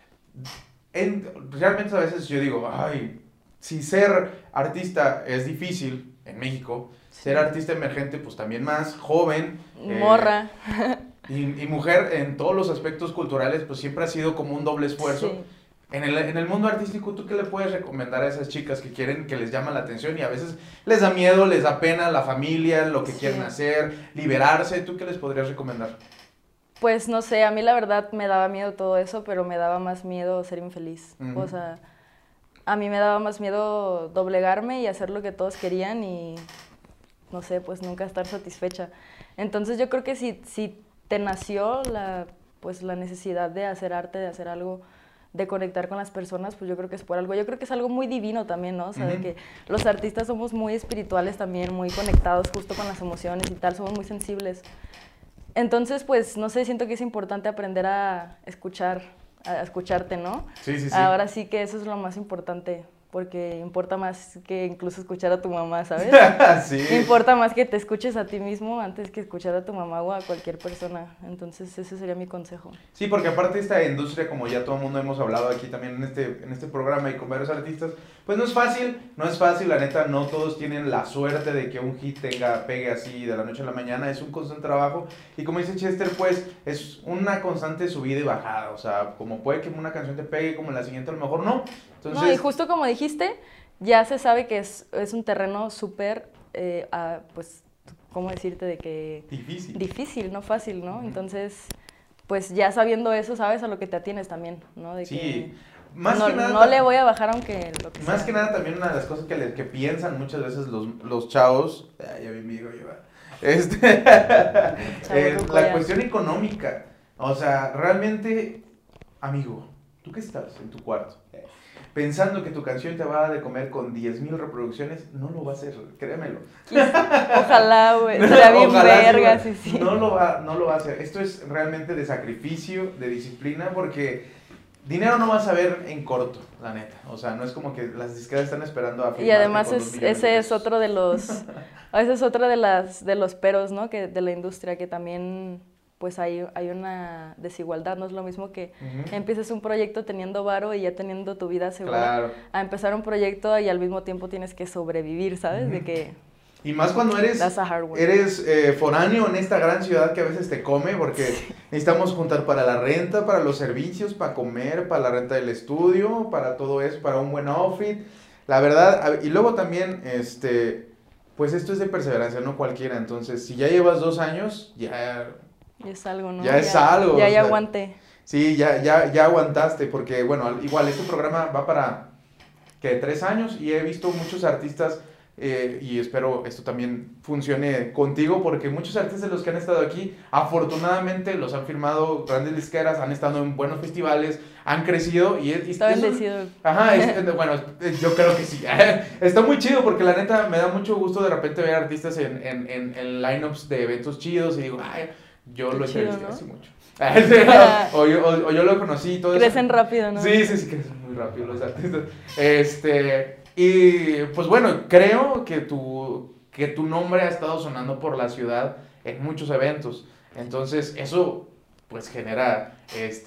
S2: realmente a veces yo digo, ay, si ser artista es difícil en México, ser artista emergente pues también más, joven...
S1: Morra...
S2: Y mujer en todos los aspectos culturales, pues siempre ha sido como un doble esfuerzo. Sí. En el mundo artístico, ¿tú qué le puedes recomendar a esas chicas que quieren, que les llama la atención y a veces les da miedo, les da pena la familia, lo que quieren hacer, liberarse? ¿Tú qué les podrías recomendar?
S1: Pues no sé, a mí la verdad me daba miedo todo eso, pero me daba más miedo ser infeliz. O sea, a mí me daba más miedo doblegarme y hacer lo que todos querían y, no sé, pues nunca estar satisfecha. Entonces yo creo que si te nació la necesidad de hacer arte, de hacer algo, de conectar con las personas, pues yo creo que es por algo. Yo creo que es algo muy divino también, ¿no? O sea, de que los artistas somos muy espirituales también, muy conectados justo con las emociones y tal, somos muy sensibles. Entonces, pues, no sé, siento que es importante aprender a escucharte, ¿no?
S2: Sí.
S1: Ahora sí que eso es lo más importante. Porque importa más que incluso escuchar a tu mamá, ¿sabes?
S2: Sí.
S1: Importa más que te escuches a ti mismo antes que escuchar a tu mamá o a cualquier persona. Entonces ese sería mi consejo.
S2: Sí, porque aparte esta industria, como ya todo el mundo hemos hablado aquí también en este programa y con varios artistas, pues no es fácil, la neta, no todos tienen la suerte de que un hit pegue así de la noche a la mañana, es un constante trabajo y como dice Chester, pues es una constante subida y bajada, o sea, como puede que una canción te pegue, como la siguiente a lo mejor no. Entonces,
S1: no, y justo como dijiste, ya se sabe que es un terreno súper, pues, ¿cómo decirte? De que... Difícil, no fácil, ¿no? Entonces, pues ya sabiendo eso, sabes a lo que te atienes también, ¿no? De
S2: sí.
S1: Que
S2: más que nada,
S1: no le voy a bajar aunque lo que
S2: más
S1: sea.
S2: que nada también una de las cosas que piensan muchas veces los chavos, ya vi mi hijo llevar, la cuestión económica. O sea, realmente, amigo, ¿tú qué estás en tu cuarto? Pensando que tu canción te va a de comer con 10,000 reproducciones, no lo va a hacer, créemelo.
S1: Ojalá, güey, sería bien verga, sí.
S2: No lo va a hacer. Esto es realmente de sacrificio, de disciplina, porque dinero no vas a ver en corto, la neta. O sea, no es como que las disqueras están esperando a firmarte.
S1: Y además ese es otro de los, de los peros, ¿no? Que de la industria, que también pues hay una desigualdad, no es lo mismo que empieces un proyecto teniendo varo y ya teniendo tu vida segura,
S2: claro,
S1: a empezar un proyecto y al mismo tiempo tienes que sobrevivir, ¿sabes? De que...
S2: Y más cuando eres foráneo en esta gran ciudad que a veces te come, porque necesitamos juntar para la renta, para los servicios, para comer, para la renta del estudio, para todo eso, para un buen outfit. La verdad, y luego también, pues esto es de perseverancia, no cualquiera. Entonces, si ya llevas 2 años, ya
S1: es algo, ¿no?
S2: ya es algo.
S1: Ya,
S2: o sea,
S1: aguanté.
S2: Sí, ya aguantaste, porque bueno, igual este programa va para que 3 años y he visto muchos artistas y espero esto también funcione contigo, porque muchos artistas de los que han estado aquí, afortunadamente los han firmado grandes disqueras, han estado en buenos festivales, han crecido y
S1: está bendecido.
S2: Ajá, bueno, yo creo que sí. Está muy chido porque la neta me da mucho gusto de repente ver artistas en lineups de eventos chidos y digo, ay, yo lo entrevisté, ¿no? Hace mucho. o yo lo conocí y todo
S1: crecen
S2: eso.
S1: rápido, ¿no?
S2: Sí, crecen muy rápido los artistas. Y pues bueno, creo que tu nombre ha estado sonando por la ciudad en muchos eventos. Entonces, eso pues genera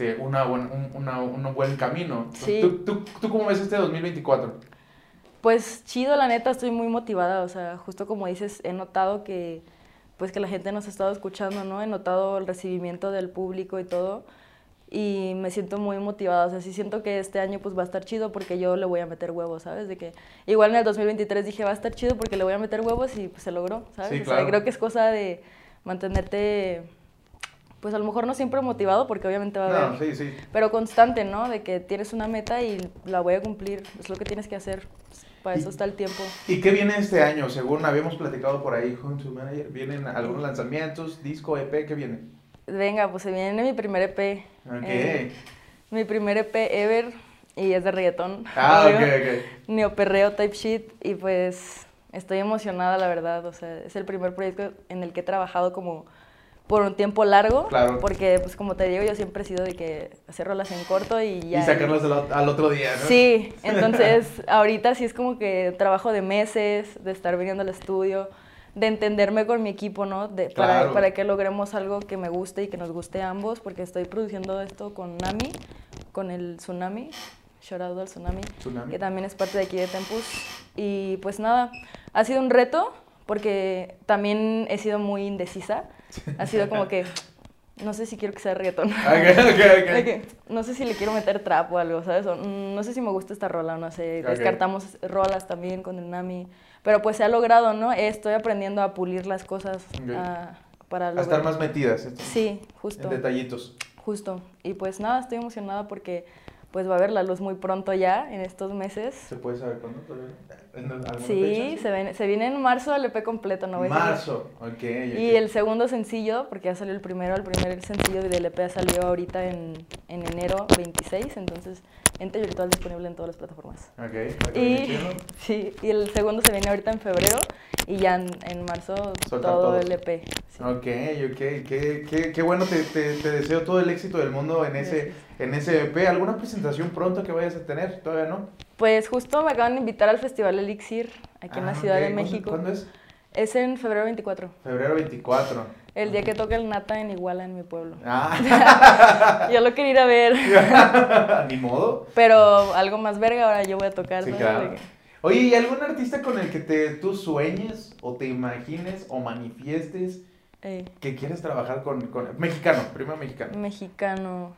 S2: un buen camino.
S1: Sí.
S2: ¿Tú cómo ves este 2024?
S1: Pues chido, la neta, estoy muy motivada. O sea, justo como dices, he notado que pues que la gente nos ha estado escuchando, ¿no? He notado el recibimiento del público y todo, y me siento muy motivada. O sea, sí siento que este año pues va a estar chido porque yo le voy a meter huevos, ¿sabes? De que igual en el 2023 dije va a estar chido porque le voy a meter huevos y pues se logró, ¿sabes?
S2: Sí,
S1: o
S2: claro.
S1: sea, creo que es cosa de mantenerte, pues a lo mejor no siempre motivado porque obviamente va a haber,
S2: sí.
S1: pero constante, ¿no? De que tienes una meta y la voy a cumplir, es lo que tienes que hacer. Para eso está el tiempo.
S2: ¿Y qué viene este año? Según habíamos platicado por ahí con tu manager, ¿vienen algunos lanzamientos, disco, EP? ¿Qué viene?
S1: Venga, pues se viene mi primer EP.
S2: Ok.
S1: Mi primer EP ever, y es de reggaetón.
S2: Ok.
S1: Neoperreo type shit, y pues estoy emocionada, la verdad. O sea, es el primer proyecto en el que he trabajado como por un tiempo largo,
S2: claro.
S1: Porque, pues como te digo, yo siempre he sido de que hacer rolas en corto y ya.
S2: Y sacarlas al otro día, ¿no?
S1: Sí, entonces ahorita sí es como que trabajo de meses, de estar viniendo al estudio, de entenderme con mi equipo, ¿no?
S2: Claro.
S1: Para que logremos algo que me guste y que nos guste a ambos, porque estoy produciendo esto con Nami, con el Tsunami, shout out al Tsunami, que también es parte de aquí de Tempus. Y pues nada, ha sido un reto, porque también he sido muy indecisa. Ha sido como que no sé si quiero que sea reggaetón.
S2: Okay.
S1: No sé si le quiero meter trap o algo, ¿sabes? O, no sé si me gusta esta rola, no sé. Descartamos rolas también con el Nami. Pero pues se ha logrado, ¿no? Estoy aprendiendo a pulir las cosas para lograr.
S2: A estar más metidas.
S1: Sí, justo.
S2: En detallitos.
S1: Justo. Y pues nada, estoy emocionada porque pues va a ver la luz muy pronto ya, en estos meses.
S2: ¿Se puede saber cuándo?
S1: Sí, se viene en marzo el EP completo, ¿no?
S2: Marzo, ok.
S1: Y el segundo sencillo, porque ya salió el primer sencillo del EP salió ahorita en enero 26, entonces ente virtual disponible en todas las plataformas.
S2: Ok.
S1: Sí, y el segundo se viene ahorita en febrero y ya en marzo todo el EP. Sí.
S2: Ok. Qué bueno, te deseo todo el éxito del mundo en ese EP. ¿Alguna presentación pronto que vayas a tener? ¿Todavía no?
S1: Pues justo me acaban de invitar al Festival Elixir, aquí en la Ciudad de México.
S2: ¿Cuándo es?
S1: Es en febrero 24.
S2: Febrero 24.
S1: El día que toca el Nata en Iguala, en mi pueblo.
S2: Yo
S1: lo quería ir a ver.
S2: Ni modo.
S1: Pero algo más verga, ahora yo voy a tocar.
S2: Sí,
S1: ¿no?
S2: claro. Oye, ¿y algún artista con el que tú sueñes o te imagines o manifiestes que quieres trabajar con mexicano, primero mexicano?
S1: Mexicano.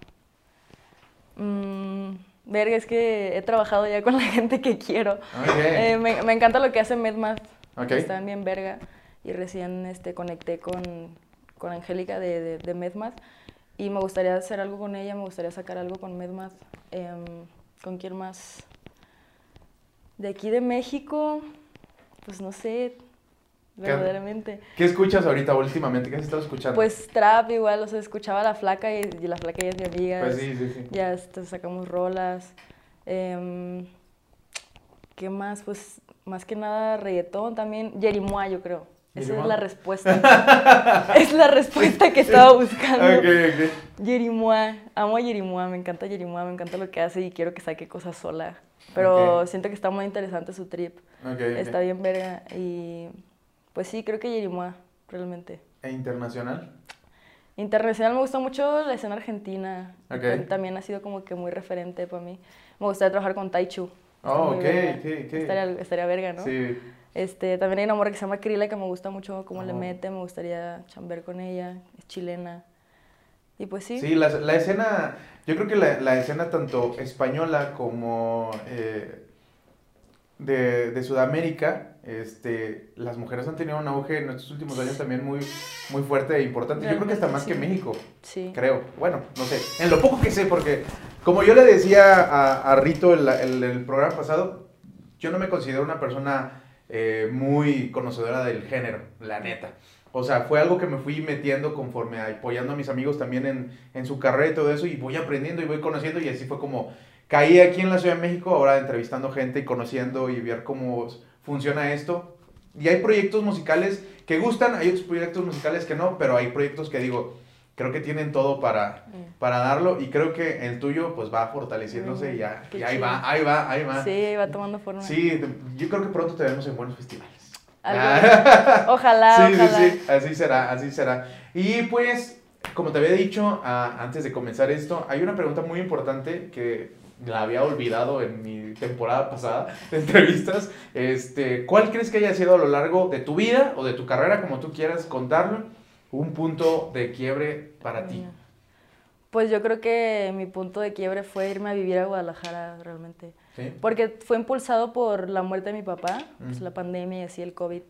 S1: Verga, es que he trabajado ya con la gente que quiero.
S2: Okay.
S1: Me encanta lo que hace Medmath.
S2: Okay.
S1: Están bien verga. Y recién conecté con Angélica de Medmath. Y me gustaría hacer algo con ella, me gustaría sacar algo con Medmath. ¿Con quién más? De aquí de México, pues no sé, verdaderamente.
S2: ¿Qué escuchas ahorita últimamente? ¿Qué has estado escuchando?
S1: Pues trap igual, o sea, escuchaba a La Flaca y La Flaca ya es mi amiga.
S2: Pues sí.
S1: Ya sacamos rolas. ¿Qué más? Pues más que nada reggaetón también. Yerimoa, yo creo. Esa es la respuesta. Es la respuesta que estaba buscando.
S2: Okay.
S1: Yerimoa. Amo a Yerimoa, me encanta Yerimoa, me encanta lo que hace y quiero que saque cosas sola. Pero siento que está muy interesante su trip. Está bien verga. Y pues sí, creo que Yerimoa, realmente.
S2: ¿E internacional?
S1: Internacional me gusta mucho la escena argentina. También ha sido como que muy referente para mí. Me gustaría trabajar con Taichu.
S2: Oh, ok.
S1: Estaría verga, ¿no?
S2: Sí.
S1: También hay una morra que se llama Krila que me gusta mucho cómo le mete, me gustaría chambear con ella, es chilena. Y pues sí.
S2: Sí, la escena, yo creo que la escena tanto española como de Sudamérica, las mujeres han tenido un auge en estos últimos años también muy, muy fuerte e importante. Yo creo que hasta más que México, creo. Bueno, no sé, en lo poco que sé, porque como yo le decía a Rito el programa pasado, yo no me considero una persona muy conocedora del género, la neta. O sea, fue algo que me fui metiendo conforme apoyando a mis amigos también en su carrera y todo eso, y voy aprendiendo y voy conociendo, y así fue como caí aquí en la Ciudad de México, ahora entrevistando gente y conociendo y ver cómo funciona esto. Y hay proyectos musicales que gustan, hay otros proyectos musicales que no, pero hay proyectos que digo, creo que tienen todo para darlo, y creo que el tuyo pues va fortaleciéndose y ahí va.
S1: Sí, ahí va tomando forma.
S2: Sí, yo creo que pronto te vemos en buenos festivales.
S1: Ojalá,
S2: sí,
S1: ojalá.
S2: Sí, así será. Y pues, como te había dicho antes de comenzar esto, hay una pregunta muy importante que la había olvidado en mi temporada pasada de entrevistas. ¿Cuál crees que haya sido a lo largo de tu vida o de tu carrera, como tú quieras contarlo, un punto de quiebre para ti?
S1: Pues yo creo que mi punto de quiebre fue irme a vivir a Guadalajara realmente.
S2: ¿Sí?
S1: Porque fue impulsado por la muerte de mi papá, pues la pandemia y así el COVID.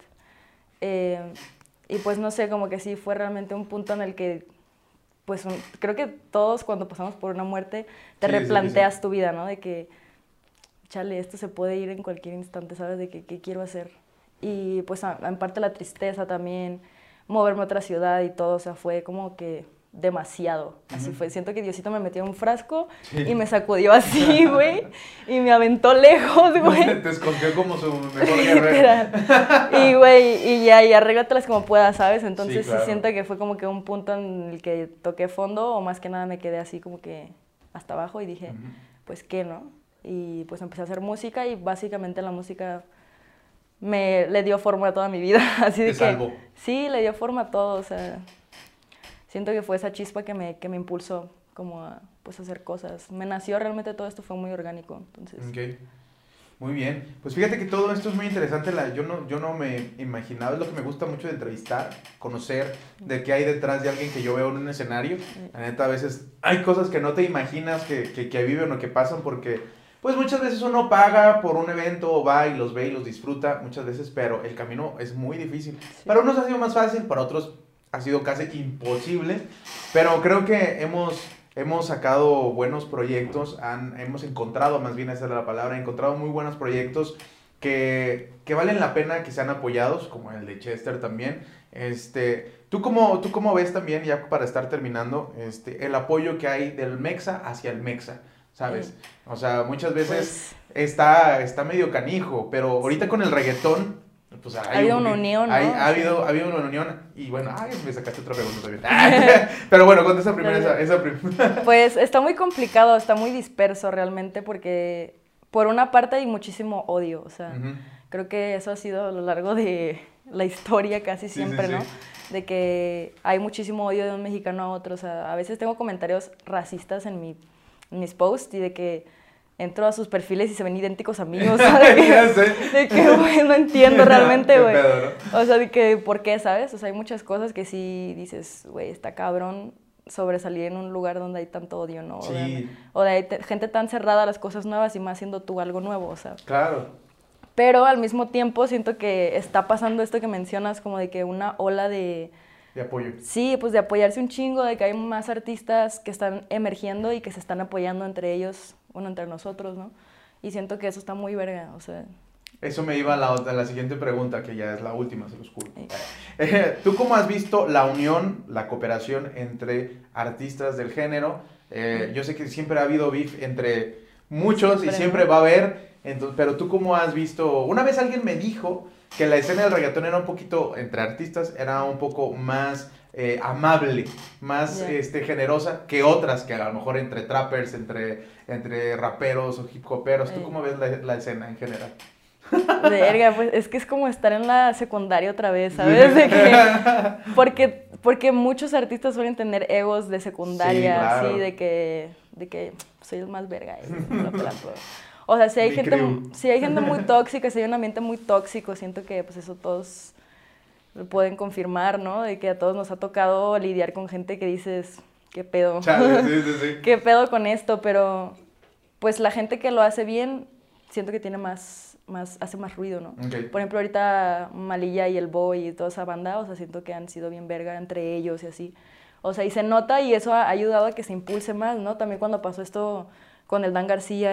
S1: Y pues no sé, como que sí fue realmente un punto en el que, pues creo que todos cuando pasamos por una muerte te replanteas tu vida, ¿no? De que, chale, esto se puede ir en cualquier instante, ¿sabes? De que, ¿qué quiero hacer? Y pues en parte la tristeza también, moverme a otra ciudad y todo, o sea, fue como que demasiado. Así fue. Siento que Diosito me metió en un frasco y me sacudió así, güey, y me aventó lejos, güey.
S2: Te escogió como su mejor guerrero.
S1: Y, güey, y ya, y arréglatelas como puedas, ¿sabes? Entonces
S2: claro.
S1: Sí siento que fue como que un punto en el que toqué fondo, o más que nada me quedé así como que hasta abajo y dije, pues, ¿qué, no? Y pues empecé a hacer música, y básicamente la música le dio forma a toda mi vida. Así de que
S2: salvó.
S1: Sí, le dio forma a todo, o sea, siento que fue esa chispa que me impulsó como a pues hacer cosas. Me nació realmente todo esto, fue muy orgánico, entonces.
S2: Okay. Muy bien. Pues fíjate que todo esto es muy interesante. Yo no me imaginaba, es lo que me gusta mucho de entrevistar, conocer de qué hay detrás de alguien que yo veo en un escenario. La neta, a veces hay cosas que no te imaginas que viven o que pasan, porque pues muchas veces uno paga por un evento o va y los ve y los disfruta muchas veces, pero el camino es muy difícil. Sí. Para unos ha sido más fácil, para otros ha sido casi imposible, pero creo que hemos sacado buenos proyectos, hemos encontrado, más bien esa es la palabra, encontrado muy buenos proyectos que valen la pena que sean apoyados, como el de Chester también. ¿Tú cómo ves también, ya para estar terminando, el apoyo que hay del Mexa hacia el Mexa? ¿Sabes? O sea, muchas veces está medio canijo, pero ahorita con el reggaetón, pues ha
S1: habido una unión, ¿no?
S2: Ha habido una unión, y bueno, me sacaste otra pregunta también. Pero bueno, contesta primero esa pregunta.
S1: Pues está muy complicado, está muy disperso realmente, porque por una parte hay muchísimo odio, o sea, creo que eso ha sido a lo largo de la historia casi siempre, ¿no? De que hay muchísimo odio de un mexicano a otro, o sea, a veces tengo comentarios racistas en mis posts, y de que entro a sus perfiles y se ven idénticos amigos, ¿sabes? De que, güey, no entiendo realmente, güey. ¿No? O sea, de que, ¿por qué, sabes? O sea, hay muchas cosas que sí dices, güey, está cabrón sobresalir en un lugar donde hay tanto odio, ¿no?
S2: Sí.
S1: O de gente tan cerrada a las cosas nuevas, y más siendo tú algo nuevo, o sea.
S2: Claro.
S1: Pero al mismo tiempo siento que está pasando esto que mencionas, como de que una ola de
S2: apoyo.
S1: Sí, pues de apoyarse un chingo, de que hay más artistas que están emergiendo y que se están apoyando entre ellos, bueno, entre nosotros, ¿no? Y siento que eso está muy verga, o sea.
S2: Eso me iba a la siguiente pregunta, que ya es la última, se los juro. ¿Tú cómo has visto la unión, la cooperación entre artistas del género? Yo sé que siempre ha habido beef entre muchos y siempre va a haber, entonces, pero ¿tú cómo has visto? Una vez alguien me dijo que la escena del reggaetón era un poquito, entre artistas, era un poco más amable, más generosa que otras, que a lo mejor entre trappers, entre raperos o hip hoperos. ¿Tú cómo ves la escena en general?
S1: Verga, pues es que es como estar en la secundaria otra vez, ¿sabes? De que, porque muchos artistas suelen tener egos de secundaria, sí, claro. Así, de que soy el más verga, no pelan todo. O sea, si hay gente muy tóxica, si hay un ambiente muy tóxico, siento que pues eso todos lo pueden confirmar, ¿no? De que a todos nos ha tocado lidiar con gente que dices, ¿qué pedo?
S2: Chale, sí.
S1: ¿Qué pedo con esto? Pero pues la gente que lo hace bien, siento que tiene hace más ruido, ¿no?
S2: Okay.
S1: Por ejemplo, ahorita Malilla y el Boy y toda esa banda, o sea, siento que han sido bien verga entre ellos y así. O sea, y se nota y eso ha ayudado a que se impulse más, ¿no? También cuando pasó esto con el Dan García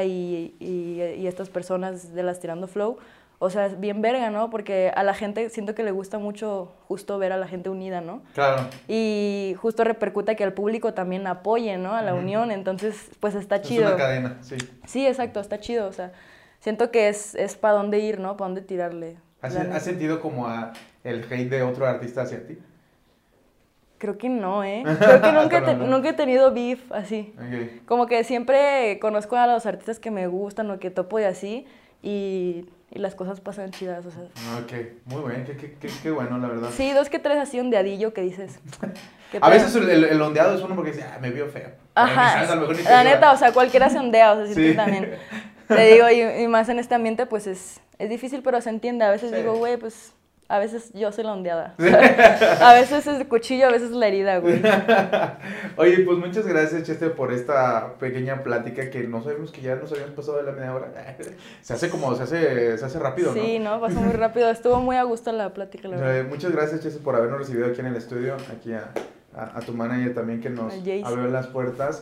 S1: y estas personas de las Tirando Flow, o sea, es bien verga, ¿no? Porque a la gente siento que le gusta mucho justo ver a la gente unida, ¿no?
S2: Claro.
S1: Y justo repercuta que al público también apoye, ¿no? A la unión, entonces, pues está chido.
S2: Es una cadena, sí.
S1: Sí, exacto, está chido, o sea, siento que es para dónde ir, ¿no? Para dónde tirarle.
S2: ¿Has sentido como el hate de otro artista hacia ti?
S1: Creo que no, ¿eh? Creo que nunca he tenido beef así.
S2: Okay. Como
S1: que siempre conozco a los artistas que me gustan o que topo y así, y las cosas pasan chidas, o sea.
S2: Ok, muy bien, qué bueno, la verdad.
S1: Sí, 2 que 3 así ondeadillo que dices.
S2: A veces el ondeado es uno porque dice, me vio feo.
S1: Ajá, la neta, o sea, cualquiera se ondea, o sea, sí. También. Te digo, y más en este ambiente, pues es difícil, pero se entiende. A veces digo, güey, pues a veces yo soy la ondeada. O sea, a veces es el cuchillo, a veces la herida, güey.
S2: Oye, pues muchas gracias, Chester, por esta pequeña plática que no sabemos que ya nos habíamos pasado de la media hora. Se hace rápido, ¿no?
S1: Sí, no, pasó muy rápido. Estuvo muy a gusto la plática, la verdad.
S2: Muchas gracias, Chester, por habernos recibido aquí en el estudio, aquí a tu manager también que nos abrió las puertas,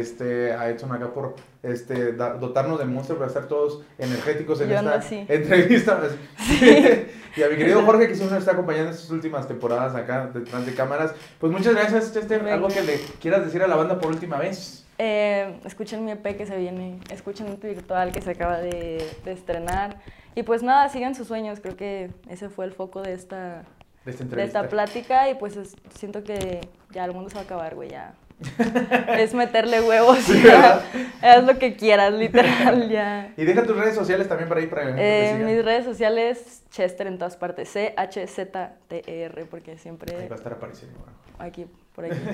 S2: a Edson acá por dotarnos de Monster para estar todos energéticos en esta entrevista. Sí. Y a mi querido Jorge que siempre nos está acompañando en estas últimas temporadas acá detrás de cámaras. Pues muchas gracias, Chester. ¿Algo que le quieras decir a la banda por última vez?
S1: Escuchen mi EP que se viene, escuchen un virtual que se acaba de estrenar. Y pues nada, sigan sus sueños. Creo que ese fue el foco de esta plática, y pues siento que ya el mundo se va a acabar, güey, ya. Es meterle huevos, sí, ya. Haz lo que quieras, literal, ya.
S2: Y deja tus redes sociales también para que
S1: mis redes sociales, Chester en todas partes, CHZTER, porque siempre...
S2: Ahí va a estar apareciendo.
S1: Aquí, por aquí.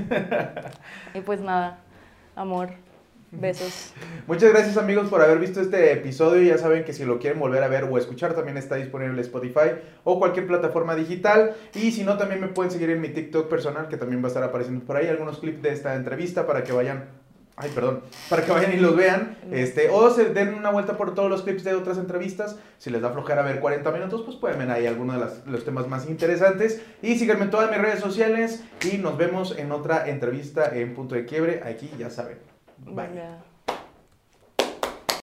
S1: Y pues nada, amor. Besos.
S2: Muchas gracias, amigos, por haber visto este episodio. Ya saben que si lo quieren volver a ver o escuchar, también está disponible en Spotify o cualquier plataforma digital. Y si no, también me pueden seguir en mi TikTok personal, que también va a estar apareciendo por ahí algunos clips de esta entrevista para que vayan y los vean, o se den una vuelta por todos los clips de otras entrevistas. Si les da flojera ver 40 minutos, pues pueden ver ahí algunos de los temas más interesantes. Y síganme en todas mis redes sociales y nos vemos en otra entrevista en Punto de Quiebre. Aquí ya saben. Bye.